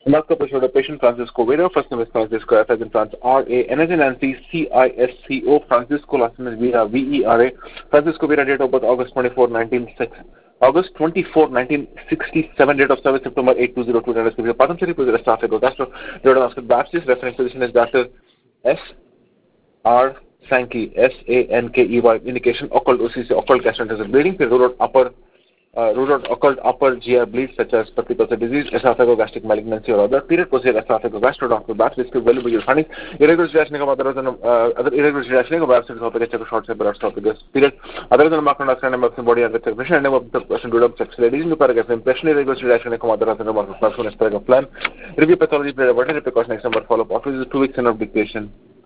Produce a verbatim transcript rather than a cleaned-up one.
Marco Peixoto, patient Francisco Vera, first name is Francisco, F as in France, R A, N as in Nancy, C I S C O, Francisco, last name is Vera, V E R A, Francisco Vera, date of birth August twenty-fourth, nineteen six. August twenty-fourth, nineteen sixty-seven, date of service September eighth, two thousand two, Padam City, Pujara Staff, Gastro, Radiological Baptist, reference physician is Doctor S. R. Sankey, S A N K E Y, indication occult O C C, occult gastrointestinal bleeding, rural upper uh, rural occult upper G I bleeds such as Peptic disease, esophagogastric malignancy or other, period posterior esophagogastric doctor bath, risk available your findings, irregular reaction of other than uh, other irregular reaction of absence of a short cyber esophagus, period, other than mark and understanding of the body and the expression and of the person to up sex leading to paragraph impression, irregular reaction of other than the mark of person as paragraph plan, review pathology, period, what is the precaution, exam, follow up, office is two weeks in of dictation.